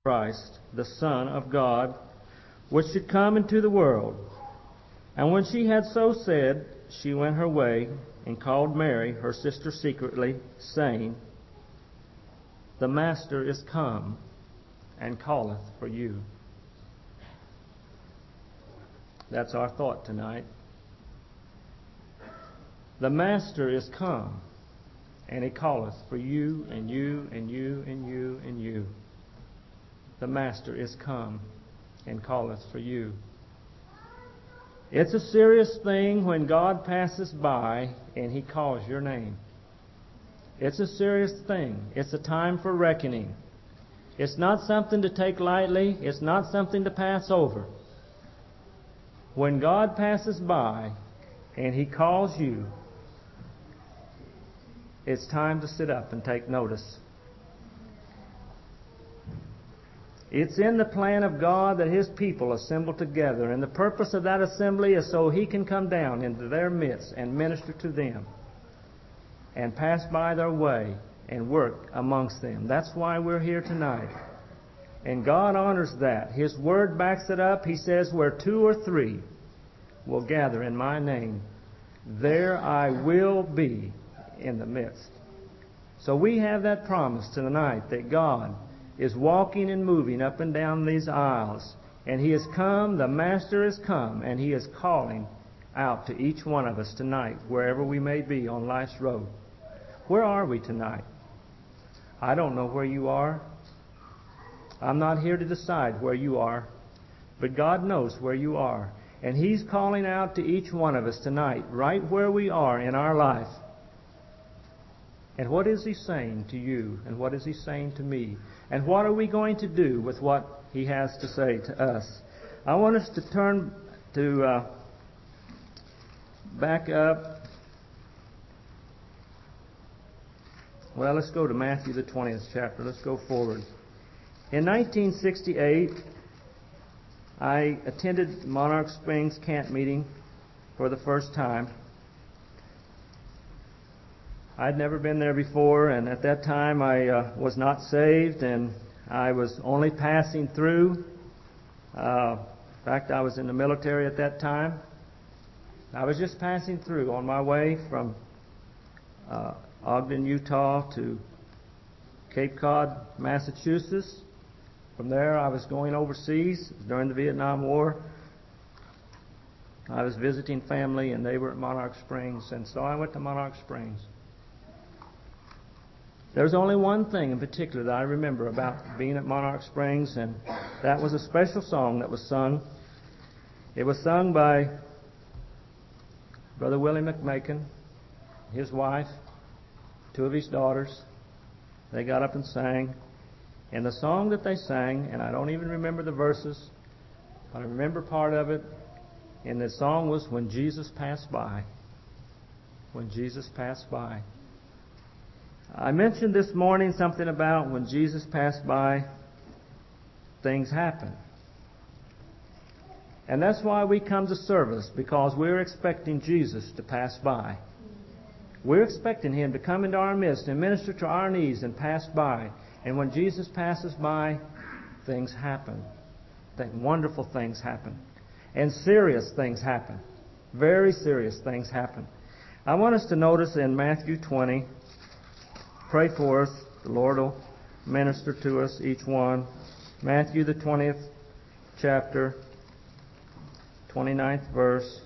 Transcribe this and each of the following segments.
Christ, the Son of God, which should come into the world. And when she had so said, she went her way, and called Mary, her sister, secretly, saying, The Master is come, and calleth for you. That's our thought tonight. The Master is come, and He calleth for you, and you, and you, and you, and you. The Master is come, and calleth for you. It's a serious thing when God passes by and He calls your name. It's a serious thing. It's a time for reckoning. It's not something to take lightly. It's not something to pass over. When God passes by and He calls you, it's time to sit up and take notice. It's in the plan of God that His people assemble together, and the purpose of that assembly is so He can come down into their midst and minister to them and pass by their way and work amongst them. That's why we're here tonight. And God honors that. His Word backs it up. He says, where 2 or 3 will gather in my name, there I will be in the midst. So we have that promise tonight that God is walking and moving up and down these aisles. And He has come, the Master has come, and He is calling out to each one of us tonight, wherever we may be on life's road. Where are we tonight? I don't know where you are. I'm not here to decide where you are, but God knows where you are. And He's calling out to each one of us tonight, right where we are in our life. And what is He saying to you? And what is He saying to me? And what are we going to do with what He has to say to us? I want us to turn to back up. Well, let's go to Matthew the 20th chapter. Let's go forward. In 1968, I attended Monarch Springs camp meeting for the first time. I'd never been there before, and at that time I was not saved, and I was only passing through. In fact, I was in the military at that time. I was just passing through on my way from Ogden, Utah to Cape Cod, Massachusetts. From there, I was going overseas during the Vietnam War. I was visiting family, and they were at Monarch Springs, and so I went to Monarch Springs. There's only one thing in particular that I remember about being at Monarch Springs, and that was a special song that was sung. It was sung by Brother Willie McMakin, his wife, 2 of his daughters. They got up and sang. And the song that they sang, and I don't even remember the verses, but I remember part of it, and the song was When Jesus Passed By. When Jesus Passed By. I mentioned this morning something about when Jesus passed by, things happen. And that's why we come to service, because we're expecting Jesus to pass by. We're expecting Him to come into our midst and minister to our needs and pass by. And when Jesus passes by, things happen. Wonderful things happen. And serious things happen. Very serious things happen. I want us to notice in Matthew 20, pray for us. The Lord will minister to us, each one. Matthew the 20th chapter, 29th verse.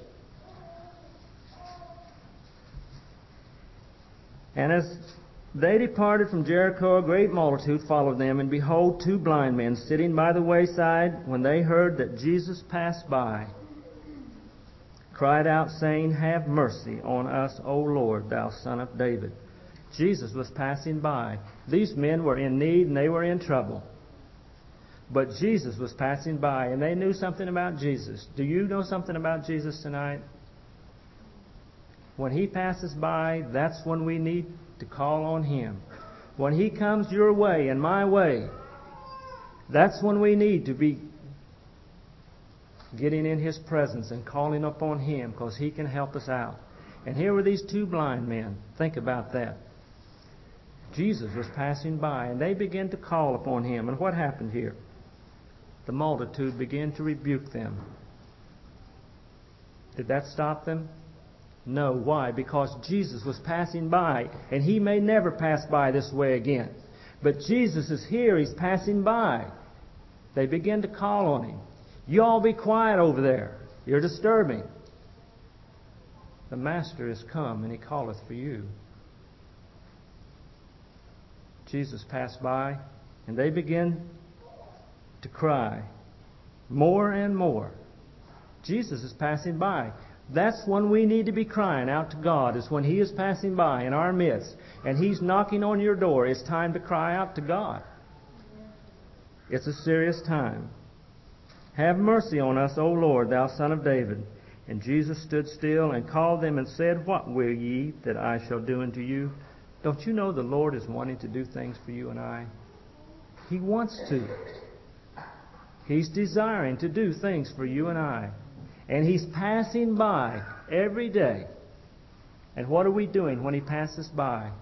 And as they departed from Jericho, a great multitude followed them, and behold, 2 blind men sitting by the wayside, when they heard that Jesus passed by, cried out, saying, Have mercy on us, O Lord, thou Son of David. Jesus was passing by. These men were in need and they were in trouble. But Jesus was passing by, and they knew something about Jesus. Do you know something about Jesus tonight? When He passes by, that's when we need to call on Him. When He comes your way and my way, that's when we need to be getting in His presence and calling upon Him, because He can help us out. And here were these 2 blind men. Think about that. Jesus was passing by, and they began to call upon Him. And what happened here? the multitude began to rebuke them. Did that stop them? No. Why? Because Jesus was passing by, and He may never pass by this way again. But Jesus is here. He's passing by. They begin to call on Him. You all be quiet over there. You're disturbing. The Master is come, and He calleth for you. Jesus passed by, and they begin to cry more and more. Jesus is passing by. That's when we need to be crying out to God, is when He is passing by in our midst, and He's knocking on your door. It's time to cry out to God. It's a serious time. Have mercy on us, O Lord, thou Son of David. And Jesus stood still and called them and said, What will ye that I shall do unto you? Don't you know the Lord is wanting to do things for you and I? He wants to. He's desiring to do things for you and I. And He's passing by every day. And what are we doing when He passes by?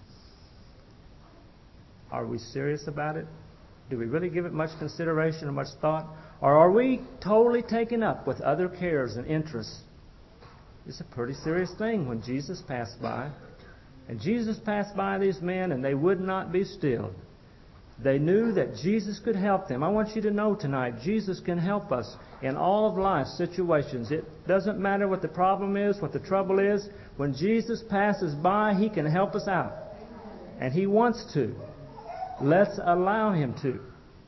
Are we serious about it? Do we really give it much consideration or much thought? Or are we totally taken up with other cares and interests? It's a pretty serious thing when Jesus passed by. And Jesus passed by these men, and they would not be still. They knew that Jesus could help them. I want you to know tonight, Jesus can help us in all of life's situations. It doesn't matter what the problem is, what the trouble is. When Jesus passes by, He can help us out. And He wants to. Let's allow Him to.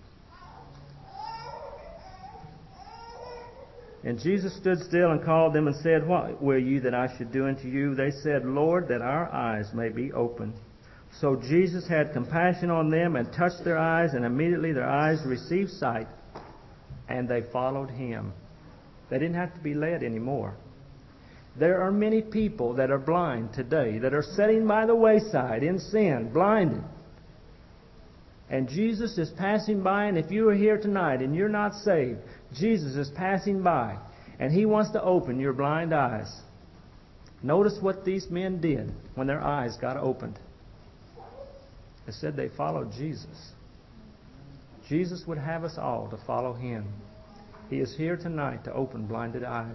And Jesus stood still and called them and said, What will you that I should do unto you? They said, Lord, that our eyes may be opened. So Jesus had compassion on them and touched their eyes, and immediately their eyes received sight, and they followed Him. They didn't have to be led anymore. There are many people that are blind today, that are sitting by the wayside in sin, blinded. And Jesus is passing by, and if you are here tonight and you're not saved, Jesus is passing by, and He wants to open your blind eyes. Notice what these men did when their eyes got opened. It said they followed Jesus. Jesus would have us all to follow Him. He is here tonight to open blinded eyes.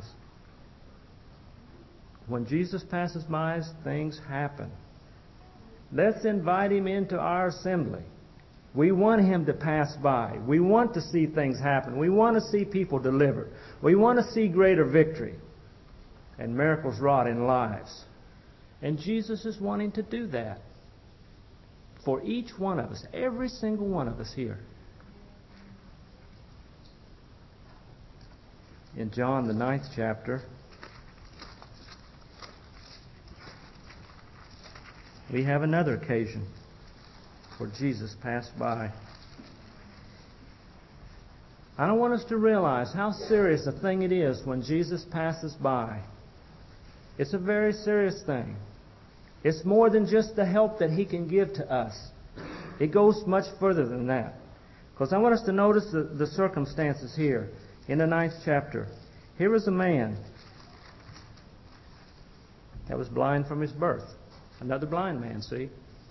When Jesus passes by, things happen. Let's invite Him into our assembly. We want Him to pass by. We want to see things happen. We want to see people delivered. We want to see greater victory and miracles wrought in lives. And Jesus is wanting to do that for each one of us, every single one of us here. In John, the 9th chapter, we have another occasion where Jesus passed by. I don't want us to realize how serious a thing it is when Jesus passes by. It's a very serious thing. It's more than just the help that He can give to us. It goes much further than that. Because I want us to notice the circumstances here in the 9th chapter. Here was a man that was blind from his birth. Another blind man, see?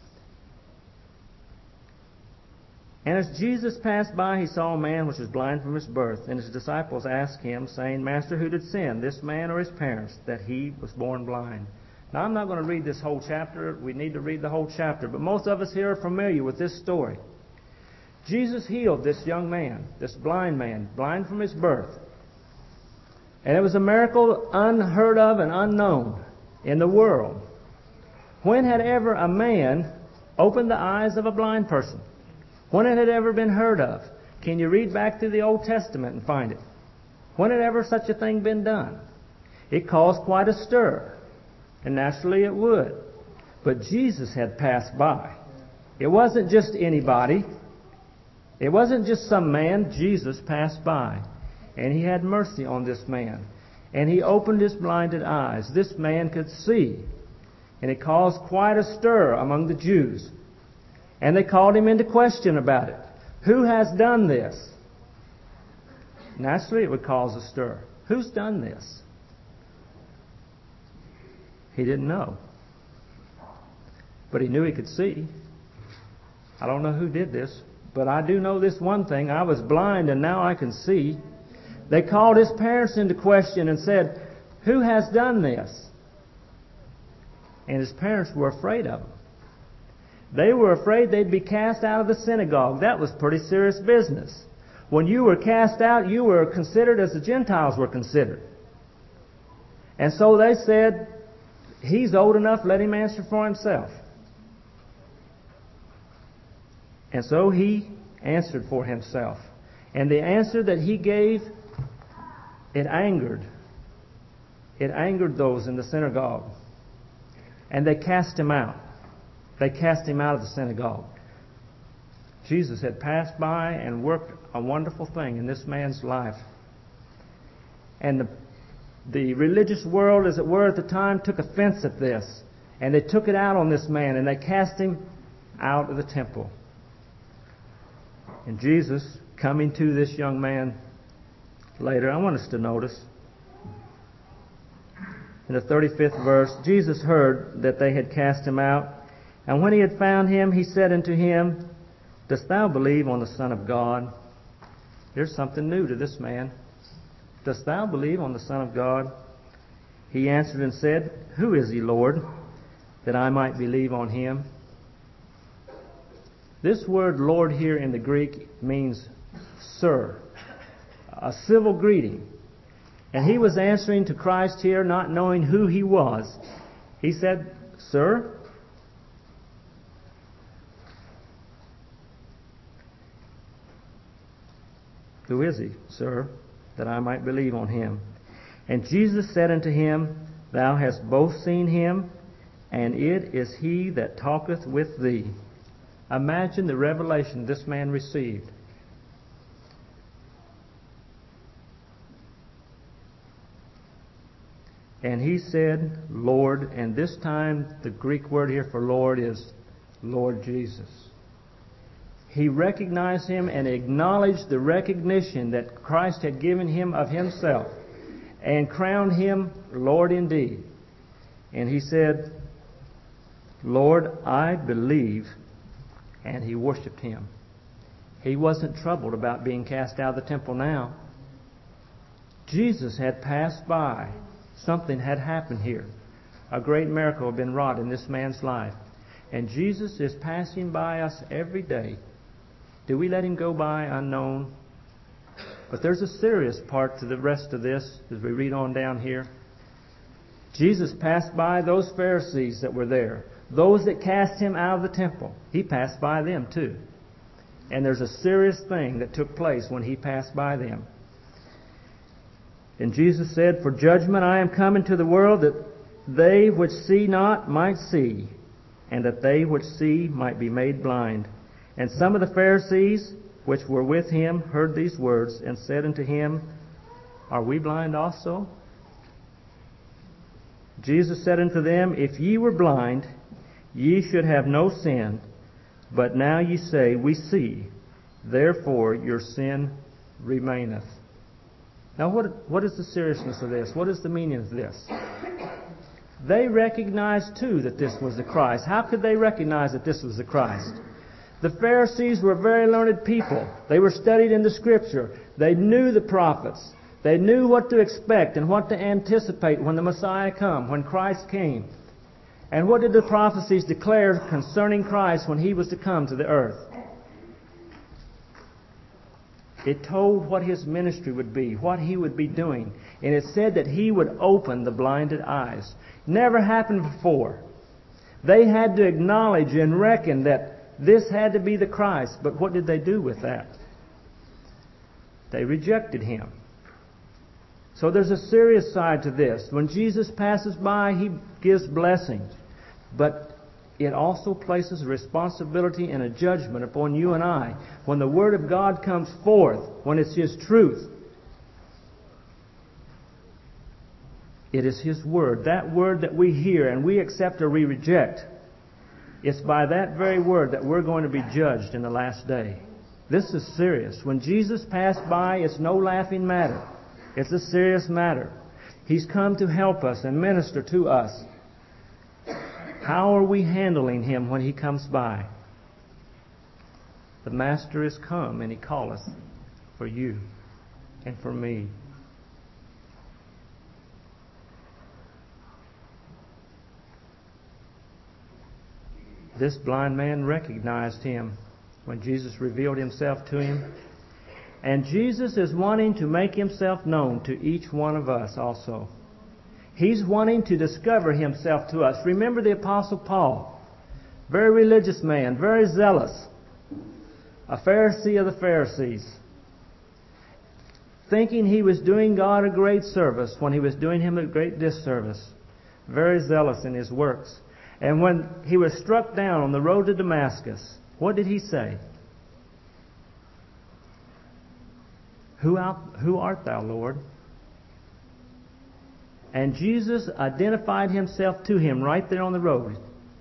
And as Jesus passed by, He saw a man which was blind from his birth. And His disciples asked Him, saying, Master, who did sin, this man or his parents, that he was born blind? Now, I'm not going to read this whole chapter. We need to read the whole chapter. But most of us here are familiar with this story. Jesus healed this young man, this blind man, blind from his birth. And it was a miracle unheard of and unknown in the world. When had ever a man opened the eyes of a blind person? When had it ever been heard of? Can you read back through the Old Testament and find it? When had ever such a thing been done? It caused quite a stir. And naturally it would. But Jesus had passed by. It wasn't just anybody. It wasn't just some man. Jesus passed by. And He had mercy on this man. And He opened his blinded eyes. This man could see. And it caused quite a stir among the Jews. And they called Him into question about it. Who has done this? Naturally, it would cause a stir. Who's done this? He didn't know. But he knew he could see. I don't know who did this, but I do know this one thing. I was blind and now I can see. They called his parents into question and said, "Who has done this?" And his parents were afraid of him. They were afraid they'd be cast out of the synagogue. That was pretty serious business. When you were cast out, you were considered as the Gentiles were considered. And so they said, "He's old enough, let him answer for himself." And so he answered for himself. And the answer that he gave, it angered those in the synagogue. And they cast him out. They cast him out of the synagogue. Jesus had passed by and worked a wonderful thing in this man's life. And the religious world, as it were, at the time took offense at this. And they took it out on this man and they cast him out of the temple. And Jesus, coming to this young man later, I want us to notice, in the 35th verse, Jesus heard that they had cast him out. And when he had found him, he said unto him, "Dost thou believe on the Son of God?" Here's something new to this man. "Dost thou believe on the Son of God?" He answered and said, "Who is he, Lord, that I might believe on him?" This word Lord here in the Greek means sir, a civil greeting. And he was answering to Christ here, not knowing who he was. He said, "Sir?" "Who is he, sir, that I might believe on him?" And Jesus said unto him, "Thou hast both seen him, and it is he that talketh with thee." Imagine the revelation this man received. And he said, "Lord," and this time the Greek word here for Lord is Lord Jesus. He recognized him and acknowledged the recognition that Christ had given him of himself and crowned him Lord indeed. And he said, "Lord, I believe," and he worshiped him. He wasn't troubled about being cast out of the temple now. Jesus had passed by. Something had happened here. A great miracle had been wrought in this man's life. And Jesus is passing by us every day. Do we let him go by unknown? But there's a serious part to the rest of this as we read on down here. Jesus passed by those Pharisees that were there, those that cast him out of the temple. He passed by them too. And there's a serious thing that took place when he passed by them. And Jesus said, "For judgment I am come into the world, that they which see not might see, and that they which see might be made blind." And some of the Pharisees which were with him heard these words, and said unto him, "Are we blind also?" Jesus said unto them, "If ye were blind, ye should have no sin. But now ye say, We see, therefore your sin remaineth." Now what is the seriousness of this? What is the meaning of this? They recognized too that this was the Christ. How could they recognize that this was the Christ? The Pharisees were very learned people. They were studied in the Scripture. They knew the prophets. They knew what to expect and what to anticipate when the Messiah came, when Christ came. And what did the prophecies declare concerning Christ when he was to come to the earth? It told what his ministry would be, what he would be doing. And it said that he would open the blinded eyes. Never happened before. They had to acknowledge and reckon that this had to be the Christ. But what did they do with that? They rejected him. So there's a serious side to this. When Jesus passes by, he gives blessings. But it also places a responsibility and a judgment upon you and I. When the Word of God comes forth, when it's His truth, it is His Word. That Word that we hear and we accept or we reject, it's by that very Word that we're going to be judged in the last day. This is serious. When Jesus passed by, it's no laughing matter. It's a serious matter. He's come to help us and minister to us. How are we handling Him when He comes by? The Master is come, and He calleth for you and for me. This blind man recognized Him when Jesus revealed Himself to him. And Jesus is wanting to make Himself known to each one of us also. He's wanting to discover Himself to us. Remember the Apostle Paul, very religious man, very zealous, a Pharisee of the Pharisees, thinking he was doing God a great service when he was doing Him a great disservice, very zealous in his works. And when he was struck down on the road to Damascus, what did he say? Who art thou, Lord? And Jesus identified Himself to him right there on the road.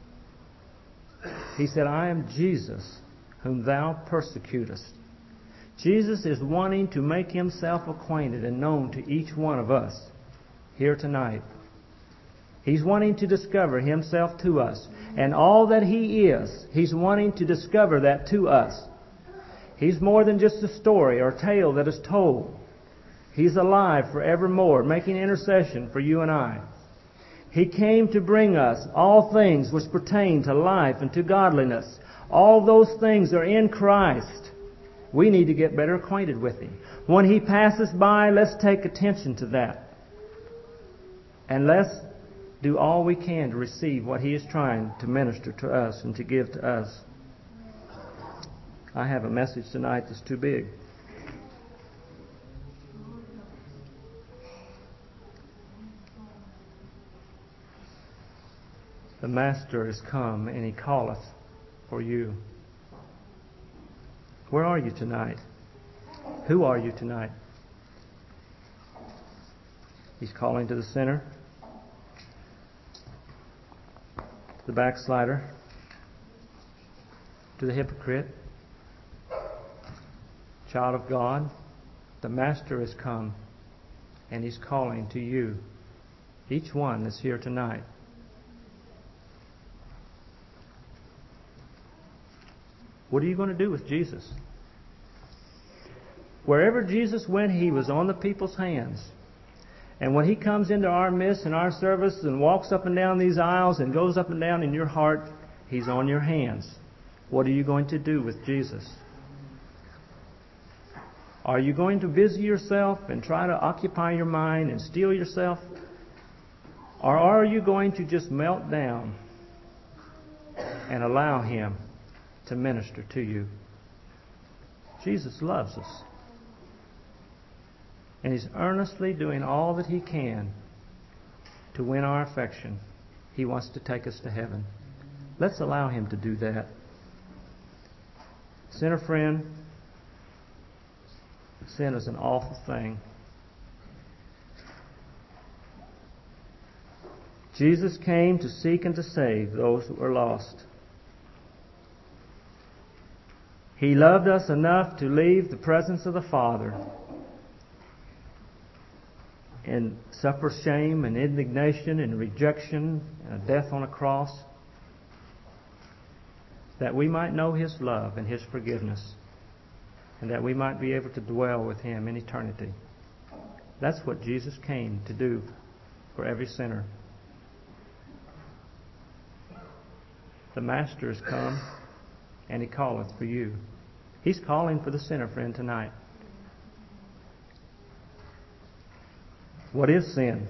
He said, I am Jesus, whom thou persecutest. Jesus is wanting to make Himself acquainted and known to each one of us here tonight. He's wanting to discover Himself to us. And all that He is, He's wanting to discover that to us. He's more than just a story or tale that is told. He's alive forevermore, making intercession for you and I. He came to bring us all things which pertain to life and to godliness. All those things are in Christ. We need to get better acquainted with Him. When He passes by, let's take attention to that. And let's do all we can to receive what He is trying to minister to us and to give to us. I have a message tonight that's too big. The Master is come, and He calleth for you. Where are you tonight? Who are you tonight? He's calling to the sinner, to the backslider, to the hypocrite, child of God. The Master has come, and He's calling to you, each one that's here tonight. What are you going to do with Jesus? Wherever Jesus went, He was on the people's hands. And when He comes into our midst in our service and walks up and down these aisles and goes up and down in your heart, He's on your hands. What are you going to do with Jesus? Are you going to busy yourself and try to occupy your mind and steal yourself? Or are you going to just melt down and allow Him to minister to you? Jesus loves us. And He's earnestly doing all that He can to win our affection. He wants to take us to heaven. Let's allow Him to do that. Sinner friend, sin is an awful thing. Jesus came to seek and to save those who were lost. He loved us enough to leave the presence of the Father and suffer shame and indignation and rejection and a death on a cross, that we might know His love and His forgiveness, and that we might be able to dwell with Him in eternity. That's what Jesus came to do for every sinner. The Master is come, and He calleth for you. He's calling for the sinner friend tonight. What is sin?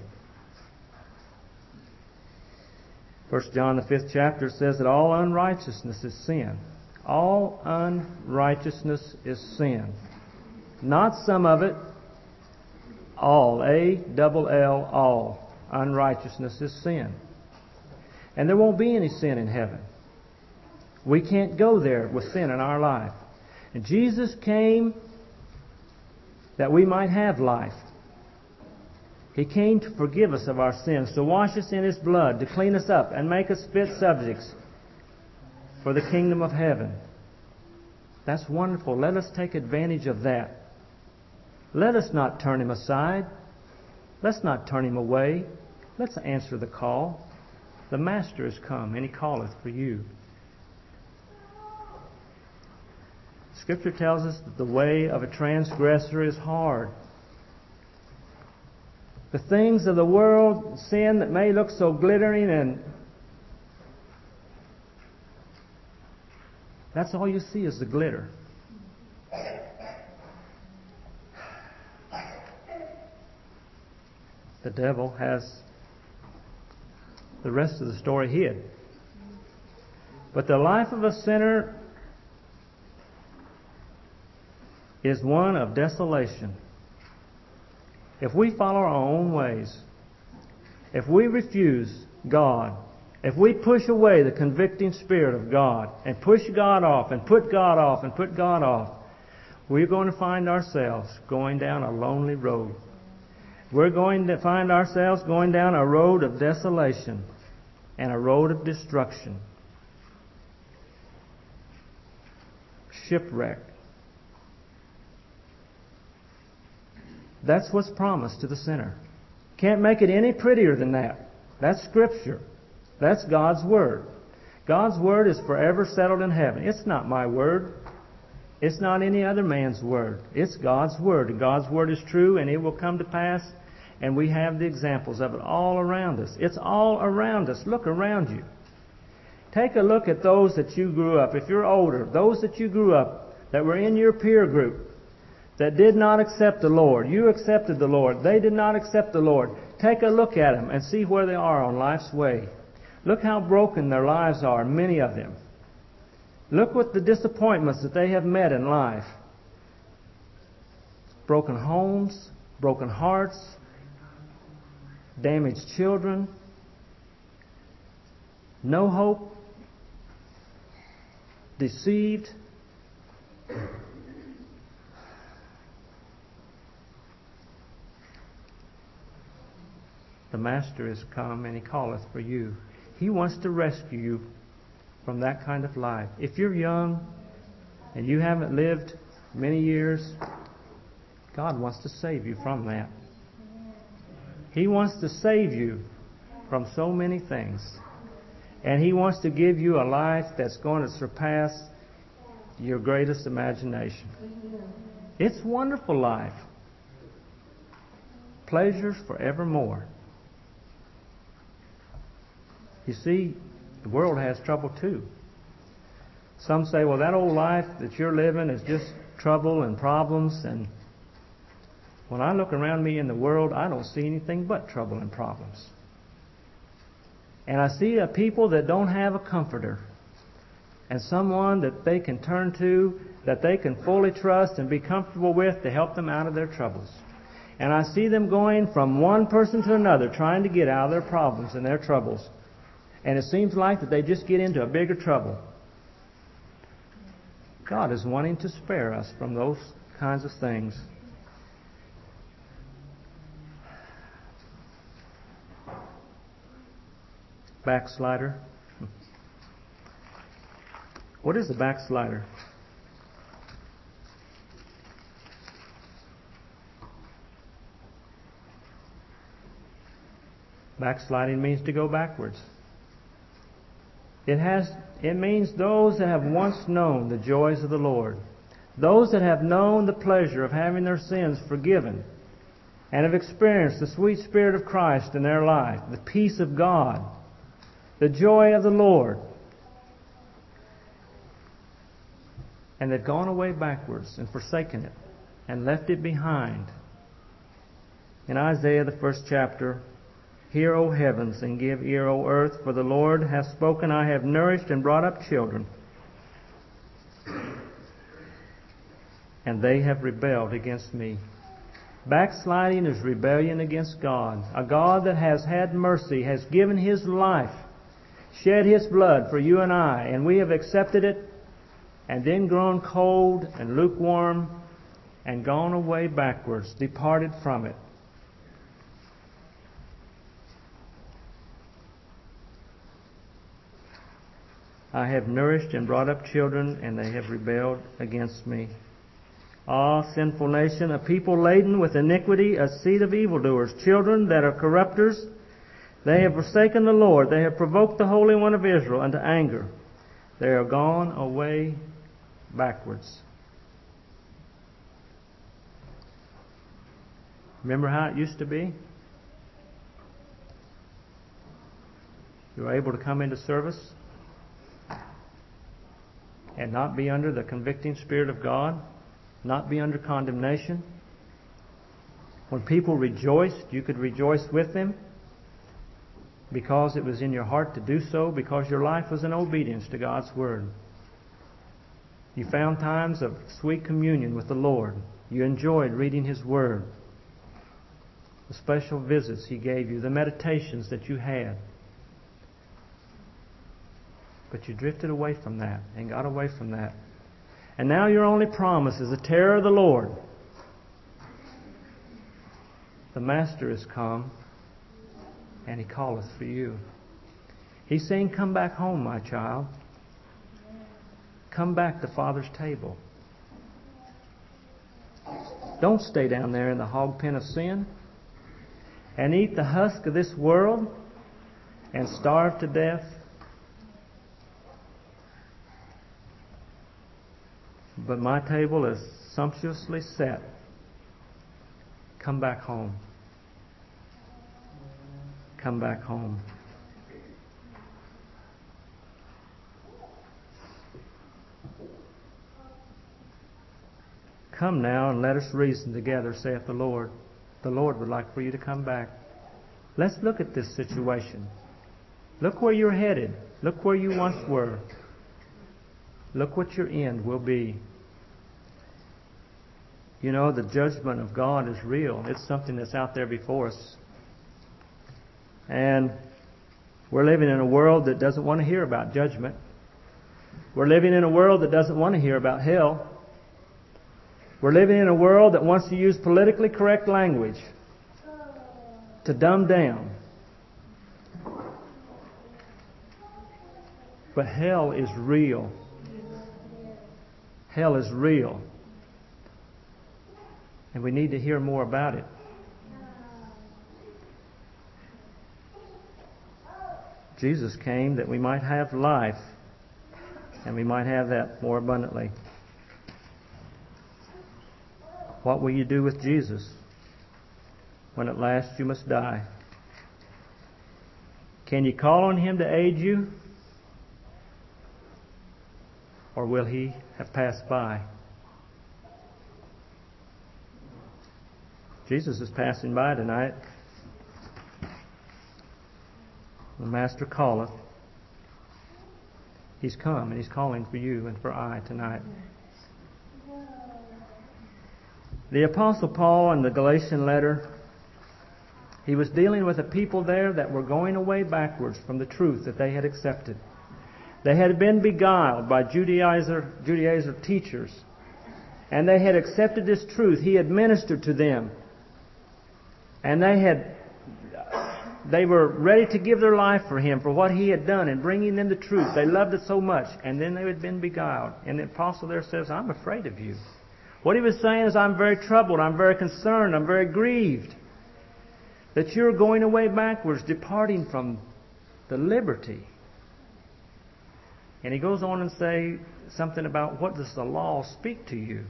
1 John the 5th chapter says that all unrighteousness is sin. All unrighteousness is sin. Not some of it. All. A-double-L, all. Unrighteousness is sin. And there won't be any sin in heaven. We can't go there with sin in our life. And Jesus came that we might have life. He came to forgive us of our sins, to wash us in His blood, to clean us up and make us fit subjects for the kingdom of heaven. That's wonderful. Let us take advantage of that. Let us not turn Him aside. Let's not turn Him away. Let's answer the call. The Master is come, and He calleth for you. Scripture tells us that the way of a transgressor is hard. The things of the world, sin that may look so glittering, and that's all you see is the glitter. The devil has the rest of the story hid. But the life of a sinner is one of desolation. If we follow our own ways, if we refuse God, if we push away the convicting Spirit of God and push God off and put God off and put God off, we're going to find ourselves going down a lonely road. We're going to find ourselves going down a road of desolation and a road of destruction. Shipwreck. That's what's promised to the sinner. Can't make it any prettier than that. That's Scripture. That's God's Word. God's Word is forever settled in heaven. It's not my word. It's not any other man's word. It's God's Word. And God's Word is true, and it will come to pass. And we have the examples of it all around us. It's all around us. Look around you. Take a look at those that you grew up. If you're older, those that you grew up, that were in your peer group, that did not accept the Lord. You accepted the Lord. They did not accept the Lord. Take a look at them and see where they are on life's way. Look how broken their lives are, many of them. Look what the disappointments that they have met in life. Broken homes, broken hearts, damaged children, no hope, deceived. The Master is come, and He calleth for you. He wants to rescue you from that kind of life. If you're young and you haven't lived many years, God wants to save you from that. He wants to save you from so many things. And He wants to give you a life that's going to surpass your greatest imagination. It's a wonderful life. Pleasures forevermore. You see, the world has trouble too. Some say, well, that old life that you're living is just trouble and problems. And when I look around me in the world, I don't see anything but trouble and problems. And I see a people that don't have a comforter and someone that they can turn to, that they can fully trust and be comfortable with to help them out of their troubles. And I see them going from one person to another, trying to get out of their problems and their troubles. And it seems like that they just get into a bigger trouble. God is wanting to spare us from those kinds of things. Backslider. What is a backslider? Backsliding means to go backwards. It means those that have once known the joys of the Lord, those that have known the pleasure of having their sins forgiven, and have experienced the sweet Spirit of Christ in their life, the peace of God, the joy of the Lord, and they've gone away backwards and forsaken it and left it behind. In Isaiah, the 1st chapter, "Hear, O heavens, and give ear, O earth, for the Lord hath spoken. I have nourished and brought up children, and they have rebelled against me." Backsliding is rebellion against God. A God that has had mercy, has given His life, shed His blood for you and I, and we have accepted it, and then grown cold and lukewarm, and gone away backwards, departed from it. I have nourished and brought up children, and they have rebelled against me. Ah, sinful nation, a people laden with iniquity, a seed of evildoers, children that are corrupters. They have forsaken the Lord. They have provoked the Holy One of Israel unto anger. They are gone away backwards. Remember how it used to be? You were able to come into service and not be under the convicting Spirit of God, not be under condemnation. When people rejoiced, you could rejoice with them because it was in your heart to do so, because your life was in obedience to God's Word. You found times of sweet communion with the Lord. You enjoyed reading His Word, the special visits He gave you, the meditations that you had. But you drifted away from that and got away from that. And now your only promise is the terror of the Lord. The Master is come, and He calleth for you. He's saying, come back home, my child. Come back to Father's table. Don't stay down there in the hog pen of sin and eat the husk of this world and starve to death. But my table is sumptuously set. Come back home. Come back home. Come now and let us reason together, saith the Lord. The Lord would like for you to come back. Let's look at this situation. Look where you're headed. Look where you once were. Look what your end will be. You know, the judgment of God is real. It's something that's out there before us. And we're living in a world that doesn't want to hear about judgment. We're living in a world that doesn't want to hear about hell. We're living in a world that wants to use politically correct language to dumb down. But hell is real. Hell is real. And we need to hear more about it. Jesus came that we might have life, and we might have that more abundantly. What will you do with Jesus when at last you must die? Can you call on Him to aid you? Or will He have passed by? Jesus is passing by tonight. The Master calleth. He's come and He's calling for you and for I tonight. The Apostle Paul in the Galatian letter, he was dealing with a people there that were going away backwards from the truth that they had accepted. They had been beguiled by Judaizer teachers, and they had accepted this truth. He had ministered to them, and they were ready to give their life for Him, for what He had done in bringing them the truth. They loved it so much, and then they had been beguiled. And the apostle there says, I'm afraid of you. What he was saying is, I'm very troubled, I'm very concerned, I'm very grieved that you're going away backwards, departing from the liberty. And he goes on and say something about, what does the law speak to you?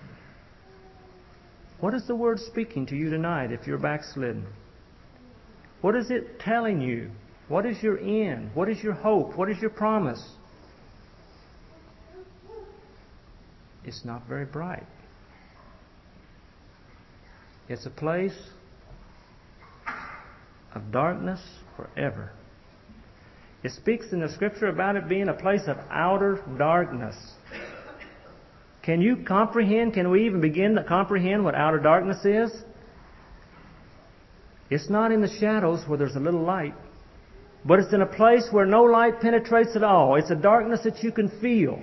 What is the Word speaking to you tonight if you're backslidden? What is it telling you? What is your end? What is your hope? What is your promise? It's not very bright. It's a place of darkness forever. It speaks in the Scripture about it being a place of outer darkness. Can you comprehend? Can we even begin to comprehend what outer darkness is? It's not in the shadows where there's a little light, but it's in a place where no light penetrates at all. It's a darkness that you can feel.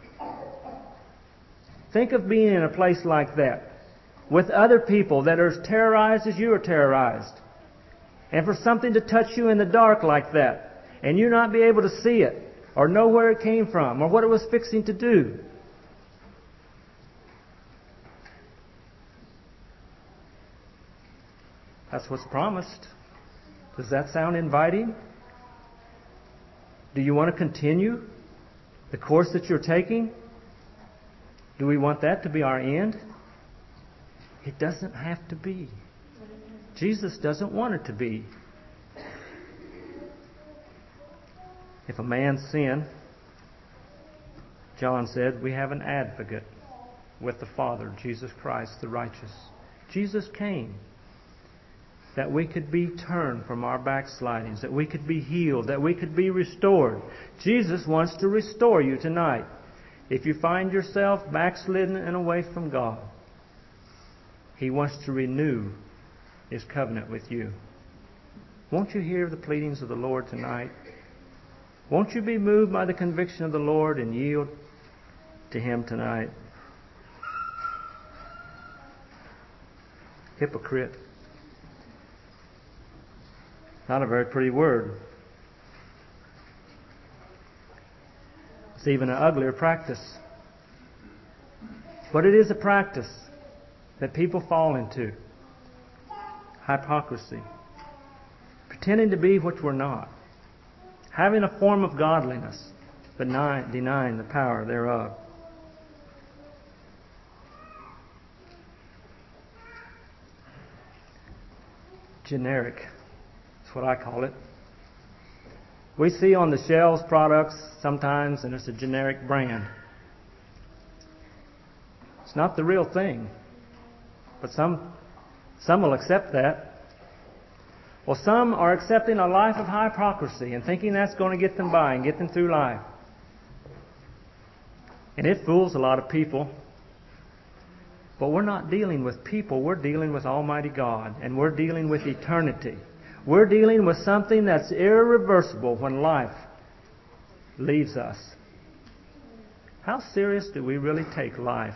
Think of being in a place like that with other people that are as terrorized as you are terrorized. And for something to touch you in the dark like that, and you not be able to see it, or know where it came from, or what it was fixing to do. That's what's promised. Does that sound inviting? Do you want to continue the course that you're taking? Do we want that to be our end? It doesn't have to be. Jesus doesn't want it to be. If a man sin, John said, we have an advocate with the Father, Jesus Christ, the righteous. Jesus came that we could be turned from our backslidings, that we could be healed, that we could be restored. Jesus wants to restore you tonight. If you find yourself backslidden and away from God, He wants to renew His covenant with you. Won't you hear the pleadings of the Lord tonight? Won't you be moved by the conviction of the Lord and yield to Him tonight? Hypocrite. Not a very pretty word. It's even an uglier practice. But it is a practice that people fall into. Hypocrisy. Pretending to be what we're not. Having a form of godliness, but denying the power thereof. Generic. That's what I call it. We see on the shelves products sometimes, and it's a generic brand. It's not the real thing. But some will accept that. Well, some are accepting a life of hypocrisy and thinking that's going to get them by and get them through life. And it fools a lot of people. But we're not dealing with people. We're dealing with Almighty God. And we're dealing with eternity. We're dealing with something that's irreversible when life leaves us. How serious do we really take life?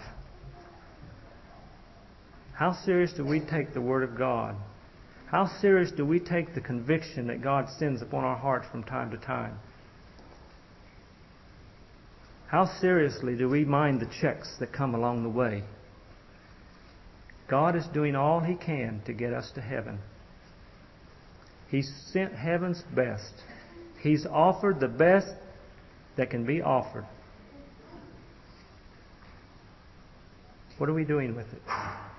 How serious do we take the Word of God? How serious do we take the conviction that God sends upon our hearts from time to time? How seriously do we mind the checks that come along the way? God is doing all He can to get us to heaven. He's sent heaven's best. He's offered the best that can be offered. What are we doing with it?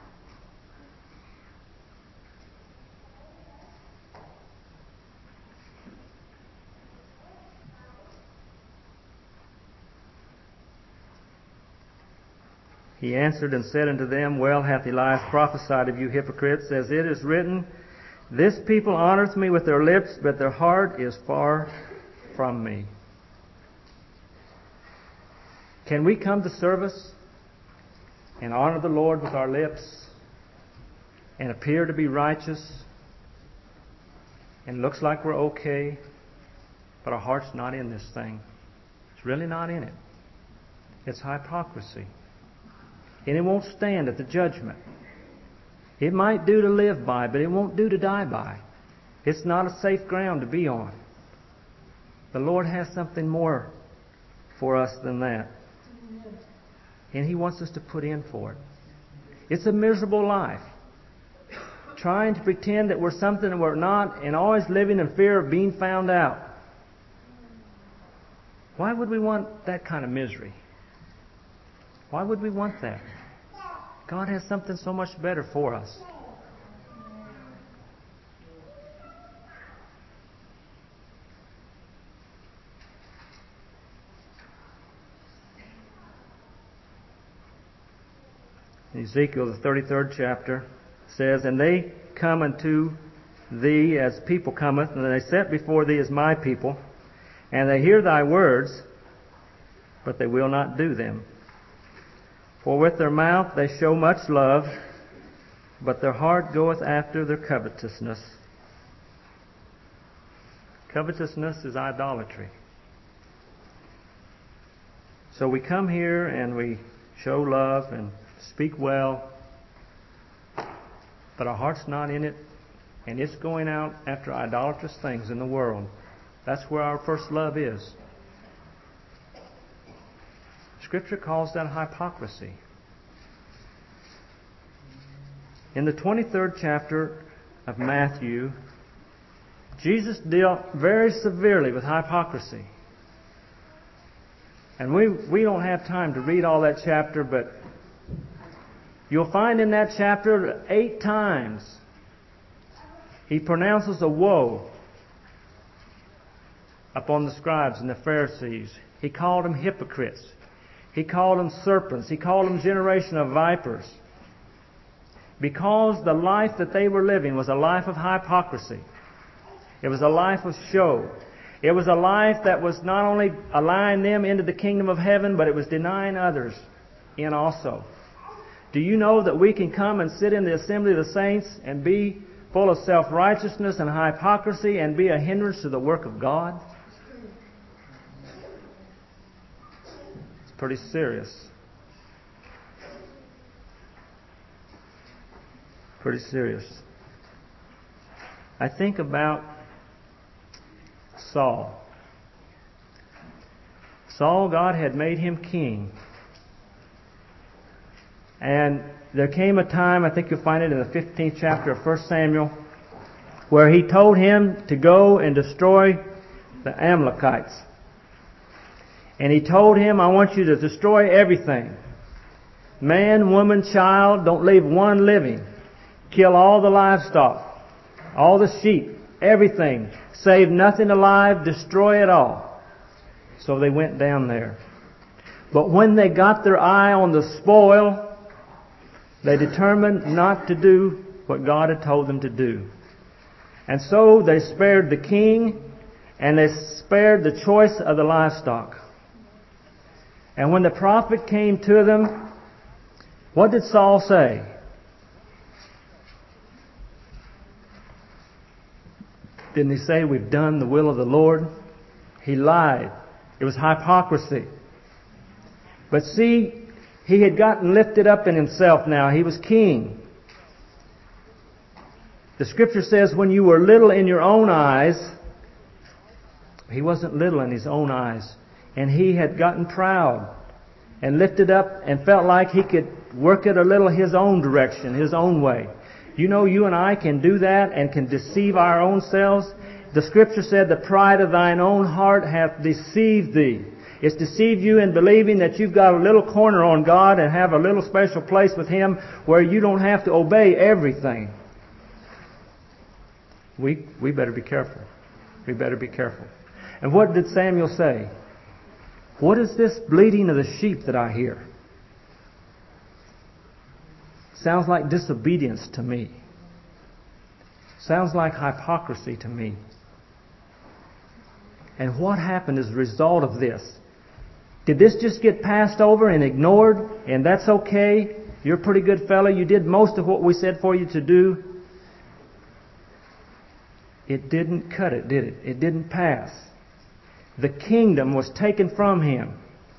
He answered and said unto them, Well hath Elias prophesied of you hypocrites, as it is written, This people honoureth me with their lips, but their heart is far from me. Can we come to service and honour the Lord with our lips and appear to be righteous and looks like we're okay, but our heart's not in this thing? It's really not in it. It's hypocrisy. And it won't stand at the judgment. It might do to live by, but it won't do to die by. It's not a safe ground to be on. The Lord has something more for us than that. And He wants us to put in for it. It's a miserable life. Trying to pretend that we're something that we're not and always living in fear of being found out. Why would we want that kind of misery? Why would we want that? God has something so much better for us. Ezekiel, the 33rd chapter, says, And they come unto thee as people cometh, and they set before thee as my people, and they hear thy words, but they will not do them. For with their mouth they show much love, but their heart goeth after their covetousness. Covetousness is idolatry. So we come here and we show love and speak well, but our heart's not in it, and it's going out after idolatrous things in the world. That's where our first love is. Scripture calls that hypocrisy. In the 23rd chapter of Matthew, Jesus dealt very severely with hypocrisy. And we don't have time to read all that chapter, but you'll find in that chapter 8 times he pronounces a woe upon the scribes and the Pharisees. He called them hypocrites. He called them serpents. He called them generation of vipers. Because the life that they were living was a life of hypocrisy. It was a life of show. It was a life that was not only allowing them into the kingdom of heaven, but it was denying others in also. Do you know that we can come and sit in the assembly of the saints and be full of self-righteousness and hypocrisy and be a hindrance to the work of God? It's pretty serious. Pretty serious. I think about Saul. Saul, God had made him king. And there came a time, I think you'll find it in the 15th chapter of 1 Samuel, where he told him to go and destroy the Amalekites. And he told him, I want you to destroy everything. Man, woman, child, don't leave one living. Kill all the livestock, all the sheep, everything. Save nothing alive, destroy it all. So they went down there. But when they got their eye on the spoil, they determined not to do what God had told them to do. And so they spared the king and they spared the choice of the livestock. And when the prophet came to them, what did Saul say? Didn't he say, we've done the will of the Lord? He lied. It was hypocrisy. But see, he had gotten lifted up in himself now. He was king. The scripture says, when you were little in your own eyes, he wasn't little in his own eyes. And he had gotten proud and lifted up and felt like he could work it a little his own direction, his own way. You know, you and I can do that and can deceive our own selves. The scripture said, the pride of thine own heart hath deceived thee. It's deceived you in believing that you've got a little corner on God and have a little special place with Him where you don't have to obey everything. We better be careful. We better be careful. And what did Samuel say? What is this bleating of the sheep that I hear? Sounds like disobedience to me. Sounds like hypocrisy to me. And what happened as a result of this? Did this just get passed over and ignored? And that's okay. You're a pretty good fellow. You did most of what we said for you to do. It didn't cut it, did it? It didn't pass. The kingdom was taken from him.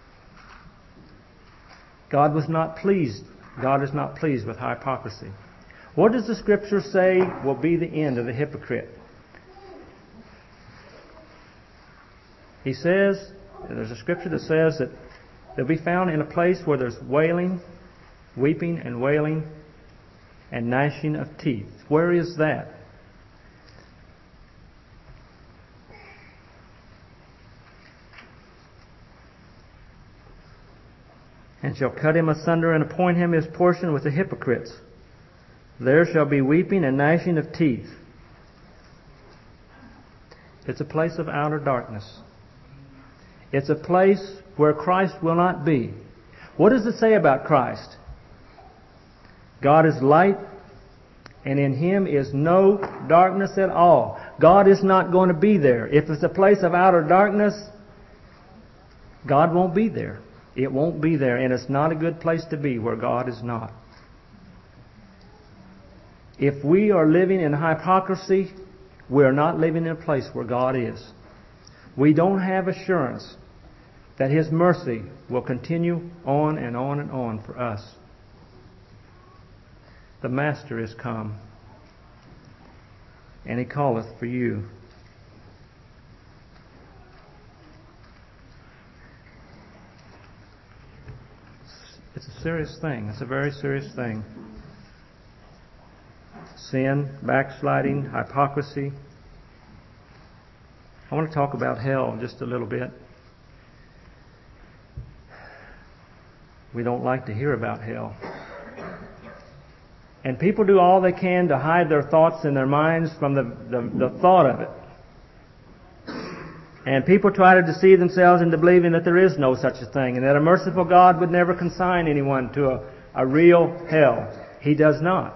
God was not pleased. God is not pleased with hypocrisy. What does the scripture say will be the end of the hypocrite? He says, there's a scripture that says that they'll be found in a place where there's wailing, weeping and wailing, and gnashing of teeth. Where is that? And shall cut him asunder and appoint him his portion with the hypocrites. There shall be weeping and gnashing of teeth. It's a place of outer darkness. It's a place where Christ will not be. What does it say about Christ? God is light, and in Him is no darkness at all. God is not going to be there. If it's a place of outer darkness, God won't be there. It won't be there, and it's not a good place to be where God is not. If we are living in hypocrisy, we are not living in a place where God is. We don't have assurance that His mercy will continue on and on and on for us. The Master is come, and He calleth for you. It's a serious thing. It's a very serious thing. Sin, backsliding, hypocrisy. I want to talk about hell just a little bit. We don't like to hear about hell. And people do all they can to hide their thoughts in their minds from the thought of it. And people try to deceive themselves into believing that there is no such a thing and that a merciful God would never consign anyone to a real hell. He does not.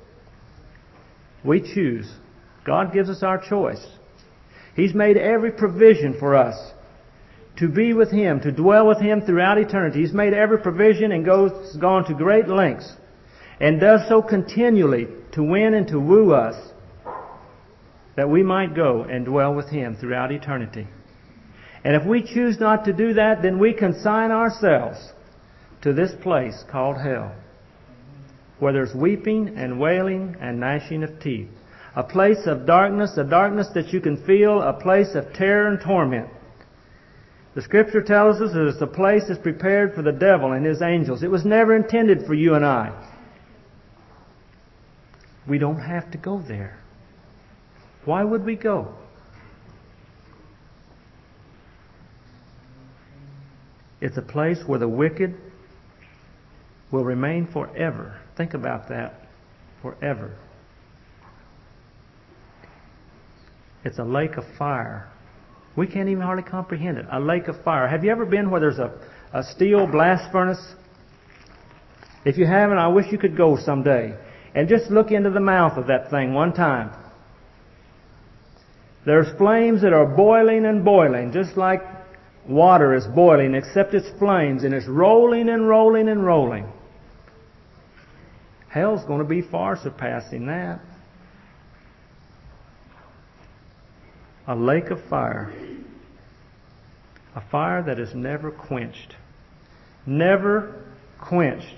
We choose. God gives us our choice. He's made every provision for us to be with Him, to dwell with Him throughout eternity. He's made every provision and gone to great lengths and does so continually to win and to woo us, that we might go and dwell with Him throughout eternity. And if we choose not to do that, then we consign ourselves to this place called hell, where there's weeping and wailing and gnashing of teeth. A place of darkness, a darkness that you can feel, a place of terror and torment. The Scripture tells us that it's a place that's prepared for the devil and his angels. It was never intended for you and I. We don't have to go there. Why would we go? It's a place where the wicked will remain forever. Think about that. Forever. It's a lake of fire. We can't even hardly comprehend it. A lake of fire. Have you ever been where there's a steel blast furnace? If you haven't, I wish you could go someday. And just look into the mouth of that thing one time. There's flames that are boiling and boiling, just like water is boiling, except it's flames, and it's rolling and rolling and rolling. Hell's going to be far surpassing that. A lake of fire. A fire that is never quenched. Never quenched.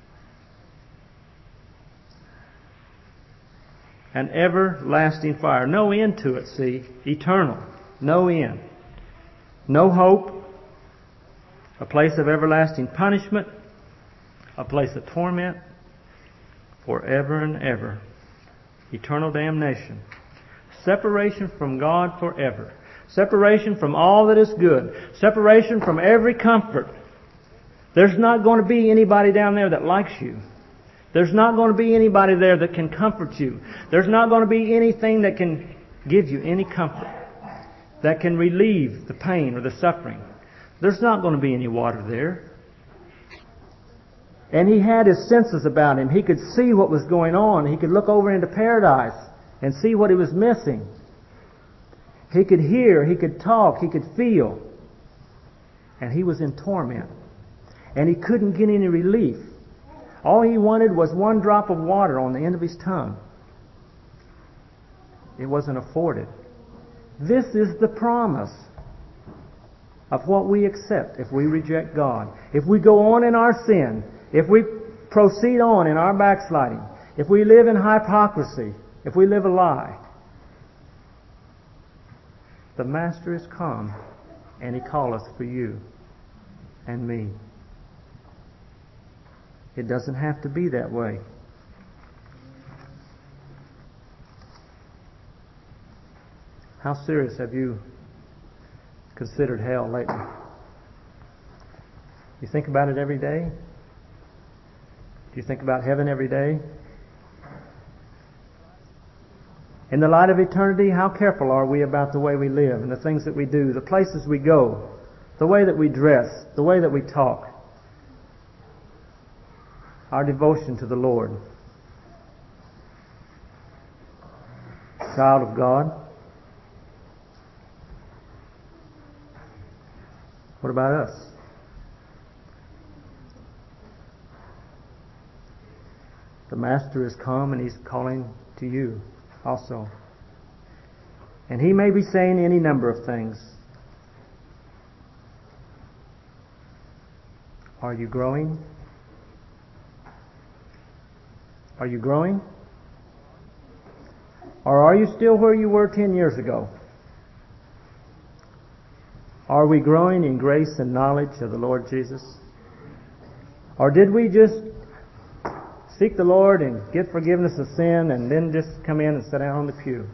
An everlasting fire. No end to it, see? Eternal. No end. No hope. A place of everlasting punishment. A place of torment. Forever and ever. Eternal damnation. Separation from God forever. Separation from all that is good. Separation from every comfort. There's not going to be anybody down there that likes you. There's not going to be anybody there that can comfort you. There's not going to be anything that can give you any comfort, that can relieve the pain or the suffering. There's not going to be any water there. And he had his senses about him. He could see what was going on. He could look over into paradise and see what he was missing. He could hear, he could talk, he could feel. And he was in torment. And he couldn't get any relief. All he wanted was one drop of water on the end of his tongue. It wasn't afforded. This is the promise of what we accept if we reject God. If we go on in our sin, if we proceed on in our backsliding, if we live in hypocrisy, if we live a lie, the Master is come and He calleth for you and me. It doesn't have to be that way. How serious have you considered hell lately? You think about it every day? Do you think about heaven every day? In the light of eternity, how careful are we about the way we live and the things that we do, the places we go, the way that we dress, the way that we talk? Our devotion to the Lord. Child of God. What about us? The Master is come and He's calling to you also. And He may be saying any number of things. Are you growing? Are you growing? Or are you still where you were 10 years ago? Are we growing in grace and knowledge of the Lord Jesus? Or did we just seek the Lord and get forgiveness of sin and then just come in and sit down on the pew?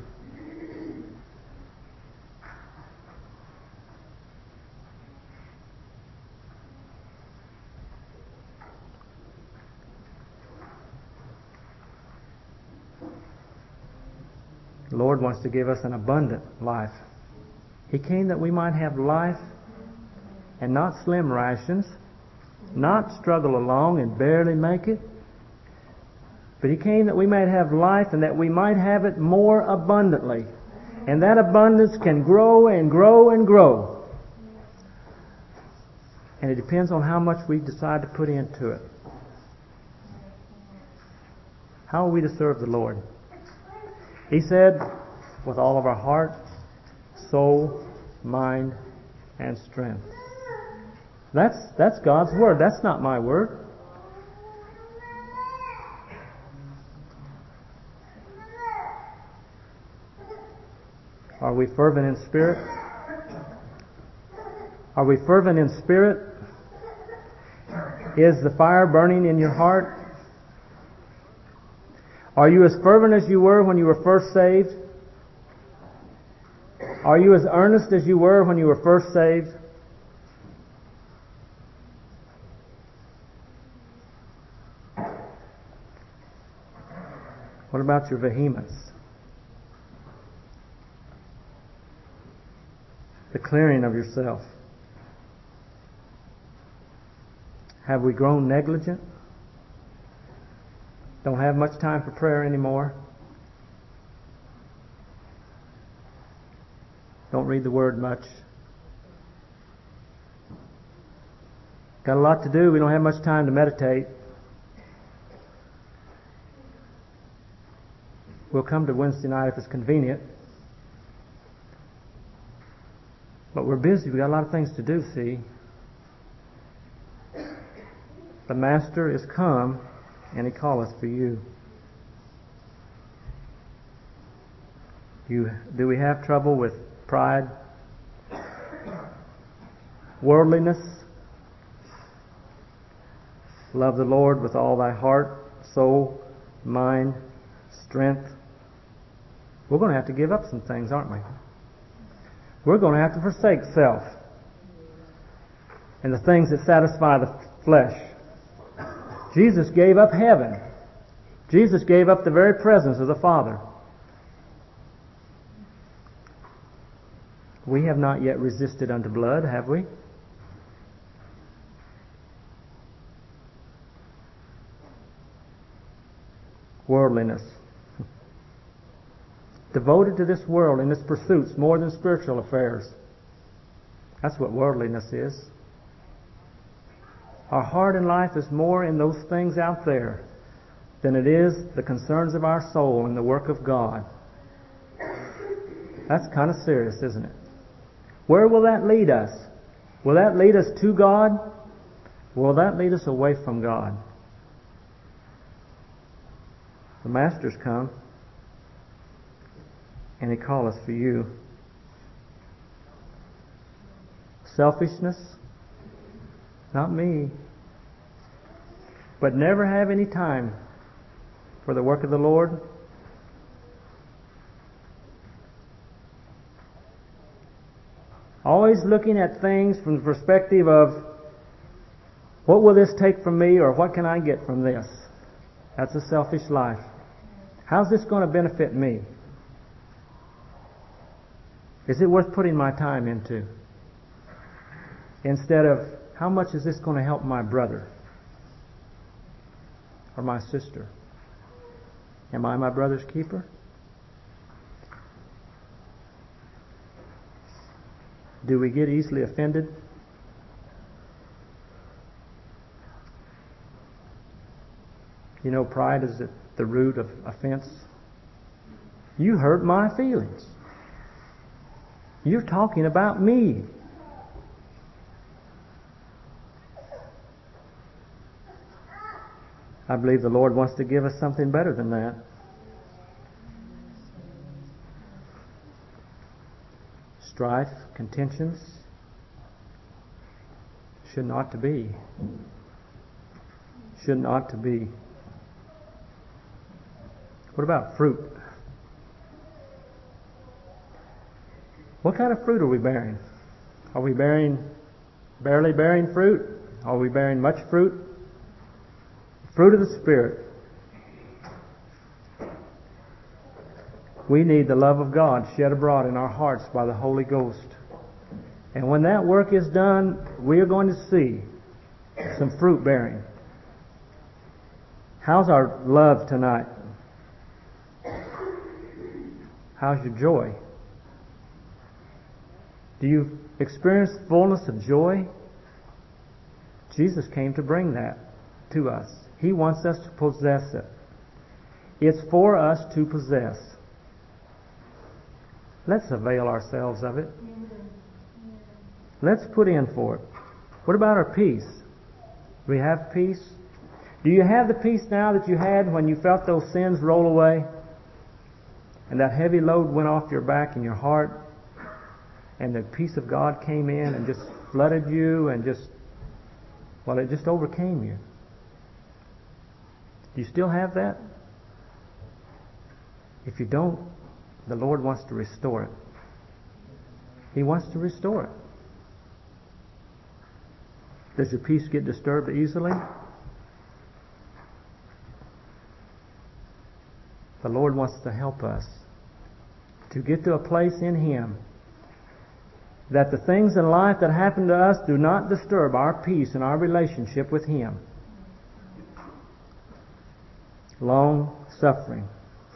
The Lord wants to give us an abundant life. He came that we might have life and not slim rations, not struggle along and barely make it, but He came that we might have life and that we might have it more abundantly. And that abundance can grow and grow and grow. And it depends on how much we decide to put into it. How are we to serve the Lord? He said, with all of our heart, soul, mind, and strength. That's God's Word. That's not my word. Are we fervent in spirit? Are we fervent in spirit? Is the fire burning in your heart? Are you as fervent as you were when you were first saved? Are you as earnest as you were when you were first saved? What about your vehemence? The clearing of yourself. Have we grown negligent? Don't have much time for prayer anymore? Don't read the Word much? Got a lot to do. We don't have much time to meditate. We'll come to Wednesday night if it's convenient. But we're busy. We've got a lot of things to do, see. The Master is come, and He calleth for you. Do we have trouble with pride? Worldliness? Love the Lord with all thy heart, soul, mind, strength. We're going to have to give up some things, aren't we? We're going to have to forsake self and the things that satisfy the flesh. Jesus gave up heaven. Jesus gave up the very presence of the Father. We have not yet resisted unto blood, have we? Worldliness. Devoted to this world and its pursuits more than spiritual affairs. That's what worldliness is. Our heart and life is more in those things out there than it is the concerns of our soul and the work of God. That's kind of serious, isn't it? Where will that lead us? Will that lead us to God? Will that lead us away from God? The Master's come, and He calleth for you. Selfishness? Not me. But never have any time for the work of the Lord? Always looking at things from the perspective of, what will this take from me, or what can I get from this? That's a selfish life. How's this going to benefit me? Is it worth putting my time into? Instead of, how much is this going to help my brother or my sister? Am I my brother's keeper? Do we get easily offended? You know, pride is at the root of offense. You hurt my feelings. You're talking about me. I believe the Lord wants to give us something better than that. Strife, contentions, should not to be. Should not to be. What about fruit? What kind of fruit are we bearing? Are we barely bearing fruit? Are we bearing much fruit? Fruit of the Spirit. We need the love of God shed abroad in our hearts by the Holy Ghost. And when that work is done, we are going to see some fruit bearing. How's our love tonight? How's your joy? Do you experience fullness of joy? Jesus came to bring that to us. He wants us to possess it. It's for us to possess. Let's avail ourselves of it. Let's put in for it. What about our peace? Do we have peace? Do you have the peace now that you had when you felt those sins roll away? And that heavy load went off your back and your heart, and the peace of God came in and just flooded you and it just overcame you. Do you still have that? If you don't, the Lord wants to restore it. He wants to restore it. Does your peace get disturbed easily? The Lord wants to help us to get to a place in Him that the things in life that happen to us do not disturb our peace and our relationship with Him. Long suffering.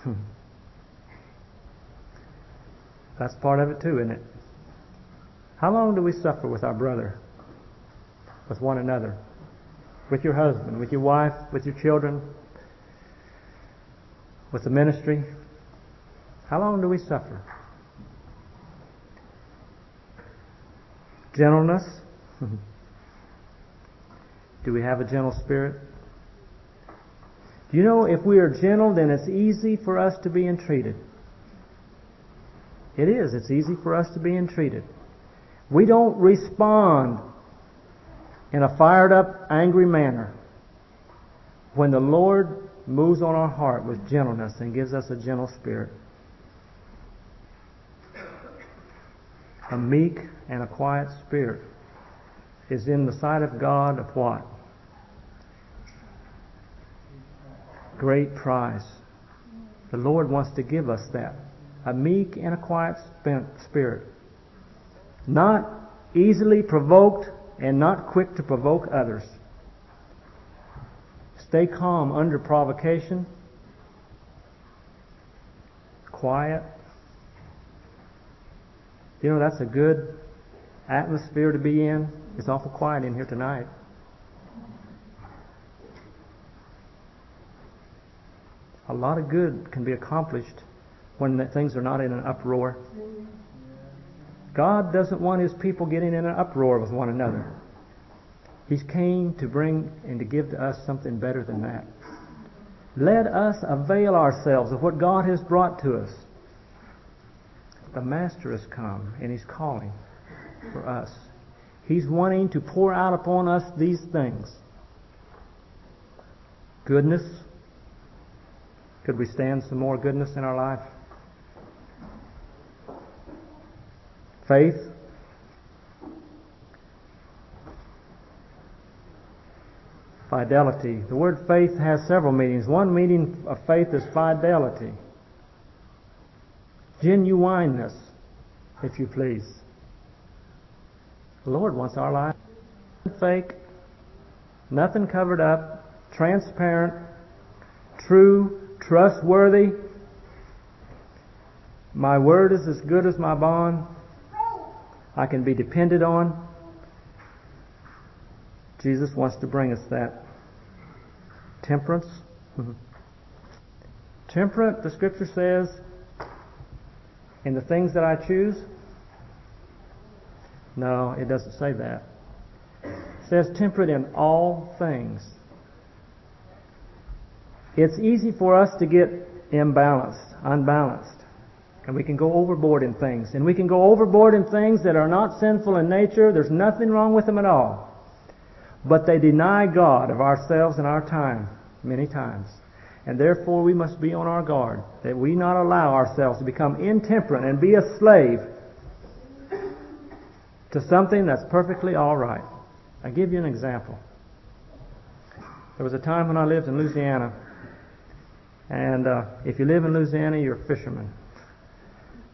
That's part of it too, isn't it? How long do we suffer with our brother? With one another? With your husband? With your wife? With your children? With the ministry? How long do we suffer? Gentleness? Do we have a gentle spirit? Do you know, if we are gentle, then it's easy for us to be entreated. It is. It's easy for us to be entreated. We don't respond in a fired up, angry manner when the Lord moves on our heart with gentleness and gives us a gentle spirit. A meek and a quiet spirit is in the sight of God of what? Great prize. The Lord wants to give us that. A meek and a quiet spirit. Not easily provoked and not quick to provoke others. Stay calm under provocation. Quiet. You know, that's a good atmosphere to be in. It's awful quiet in here tonight. A lot of good can be accomplished when things are not in an uproar. God doesn't want His people getting in an uproar with one another. He came to bring and to give to us something better than that. Let us avail ourselves of what God has brought to us. The Master has come and He's calling for us. He's wanting to pour out upon us these things. Goodness. Could we stand some more goodness in our life? Faith. Fidelity. The word faith has several meanings. One meaning of faith is fidelity. Genuineness, if you please. The Lord wants our life fake, nothing covered up, transparent, true, trustworthy. My word is as good as my bond. I can be depended on. Jesus wants to bring us that. Temperance. Temperate, the Scripture says, in the things that I choose. No, it doesn't say that. It says temperate in all things. It's easy for us to get imbalanced, unbalanced. And we can go overboard in things. And we can go overboard in things that are not sinful in nature. There's nothing wrong with them at all. But they deny God of ourselves and our time many times. And therefore we must be on our guard that we not allow ourselves to become intemperate and be a slave to something that's perfectly all right. I'll give you an example. There was a time when I lived in Louisiana. And if you live in Louisiana, you're a fisherman.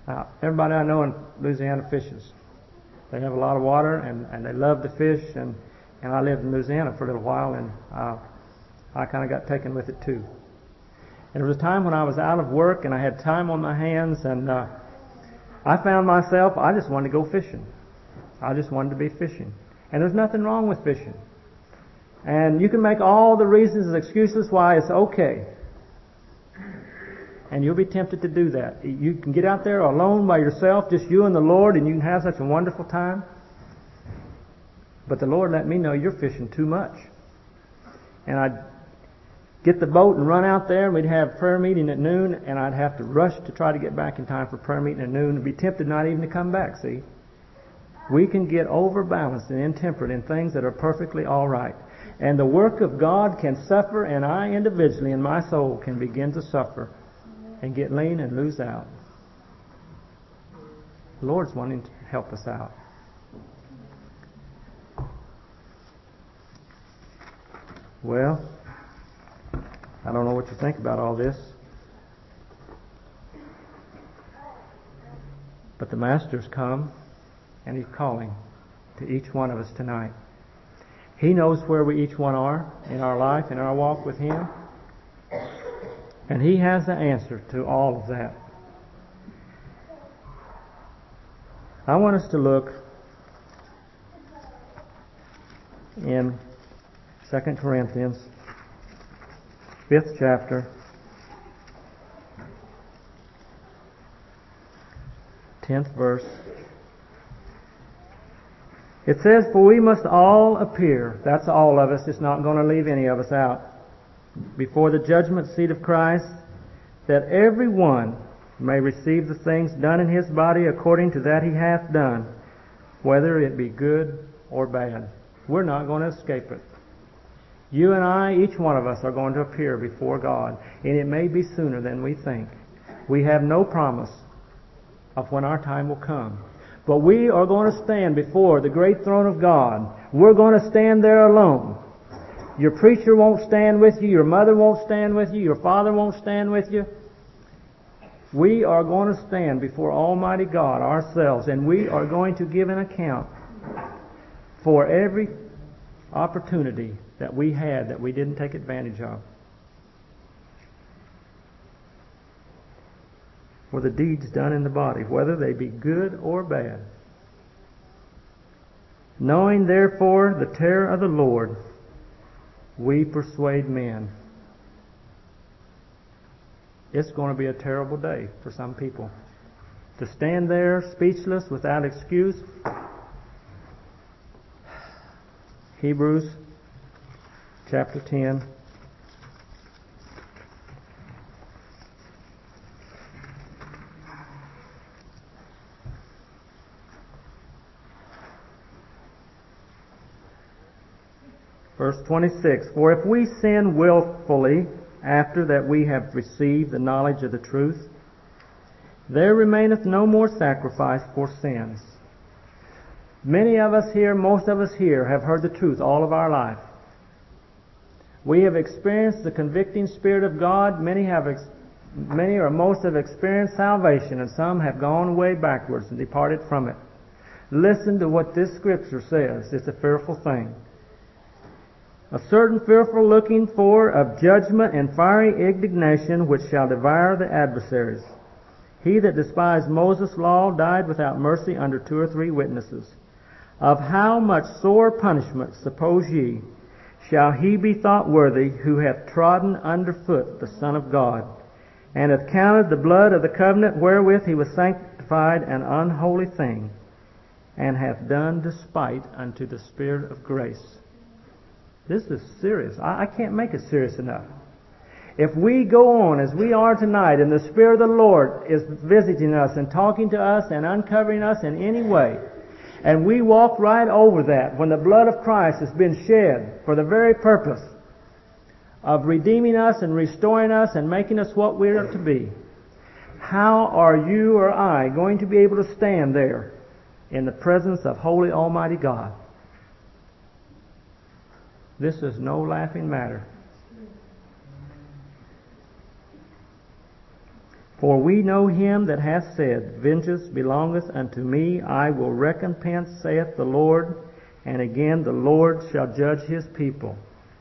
Everybody I know in Louisiana fishes. They have a lot of water, and they love to fish, and I lived in Louisiana for a little while, and I kind of got taken with it too. And there was a time when I was out of work, and I had time on my hands, and I found myself, I just wanted to go fishing. I just wanted to be fishing. And there's nothing wrong with fishing. And you can make all the reasons and excuses why it's okay. And you'll be tempted to do that. You can get out there alone by yourself, just you and the Lord, and you can have such a wonderful time. But the Lord let me know you're fishing too much. And I'd get the boat and run out there, and we'd have prayer meeting at noon, and I'd have to rush to try to get back in time for prayer meeting at noon and be tempted not even to come back, see? We can get overbalanced and intemperate in things that are perfectly all right. And the work of God can suffer, and I individually in my soul can begin to suffer and get lean and lose out. The Lord's wanting to help us out. Well, I don't know what you think about all this. But the Master's come, and He's calling to each one of us tonight. He knows where we each one are in our life, in our walk with Him. And He has the answer to all of that. I want us to look in 2 Corinthians, 5th chapter, 10th verse. It says, "For we must all appear," that's all of us, it's not going to leave any of us out, "before the judgment seat of Christ, that every one may receive the things done in his body according to that he hath done, whether it be good or bad." We're not going to escape it. You and I, each one of us, are going to appear before God, and it may be sooner than we think. We have no promise of when our time will come. But we are going to stand before the great throne of God. We're going to stand there alone. Your preacher won't stand with you. Your mother won't stand with you. Your father won't stand with you. We are going to stand before Almighty God ourselves, and we are going to give an account for every opportunity that we had that we didn't take advantage of, for the deeds done in the body, whether they be good or bad. Knowing therefore the terror of the Lord, we persuade men. It's going to be a terrible day for some people. To stand there speechless, without excuse. Hebrews chapter 10. Verse 26, "For if we sin willfully after that we have received the knowledge of the truth, there remaineth no more sacrifice for sins." Many of us here, most of us here, have heard the truth all of our life. We have experienced the convicting Spirit of God. Many or most have experienced salvation, and some have gone way backwards and departed from it. Listen to what this Scripture says. It's a fearful thing. "A certain fearful looking for of judgment and fiery indignation, which shall devour the adversaries. He that despised Moses' law died without mercy under 2 or 3 witnesses. Of how much sore punishment, suppose ye, shall he be thought worthy who hath trodden under foot the Son of God, and hath counted the blood of the covenant wherewith he was sanctified an unholy thing, and hath done despite unto the Spirit of grace." This is serious. I can't make it serious enough. If we go on as we are tonight, and the Spirit of the Lord is visiting us and talking to us and uncovering us in any way, and we walk right over that when the blood of Christ has been shed for the very purpose of redeeming us and restoring us and making us what we are to be, how are you or I going to be able to stand there in the presence of Holy Almighty God? This is no laughing matter. For we know him that hath said, Vengeance belongeth unto me, I will recompense, saith the Lord. And again, the Lord shall judge his people.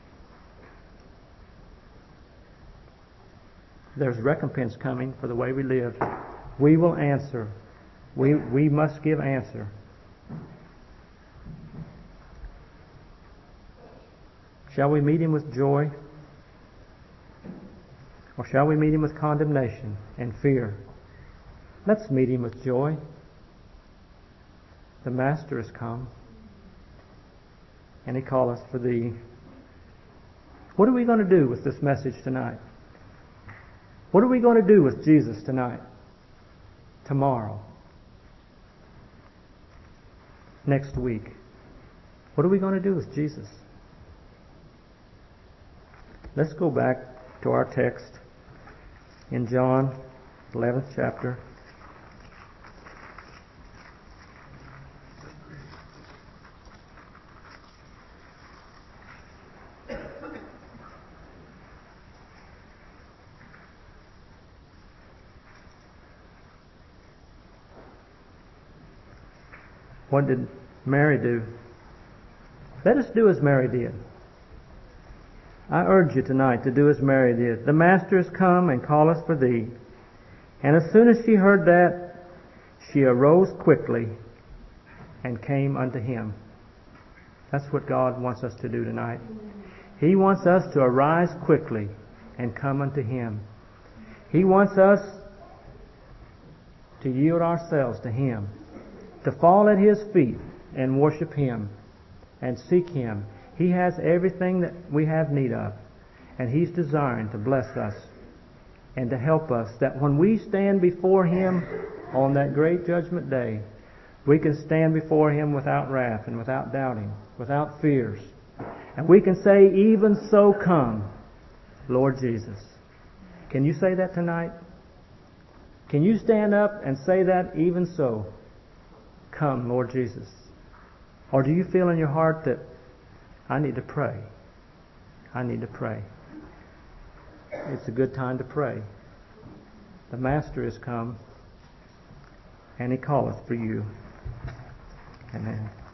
There's recompense coming for the way we live. We will answer. We must give answer. Shall we meet him with joy? Or shall we meet him with condemnation and fear? Let's meet him with joy. The Master has come, and he calleth for thee. What are we going to do with this message tonight? What are we going to do with Jesus tonight? Tomorrow? Next week? What are we going to do with Jesus? Let's go back to our text in John 11th chapter. What did Mary do? Let us do as Mary did. I urge you tonight to do as Mary did. The Master is come and calleth for thee. And as soon as she heard that, she arose quickly and came unto him. That's what God wants us to do tonight. He wants us to arise quickly and come unto him. He wants us to yield ourselves to him, to fall at his feet and worship him and seek him. He has everything that we have need of, and he's desiring to bless us and to help us, that when we stand before him on that great judgment day, we can stand before him without wrath and without doubting, without fears. And we can say, even so come, Lord Jesus. Can you say that tonight? Can you stand up and say that, even so? Come, Lord Jesus. Or do you feel in your heart that I need to pray? I need to pray. It's a good time to pray. The Master is come, and he calleth for you. Amen.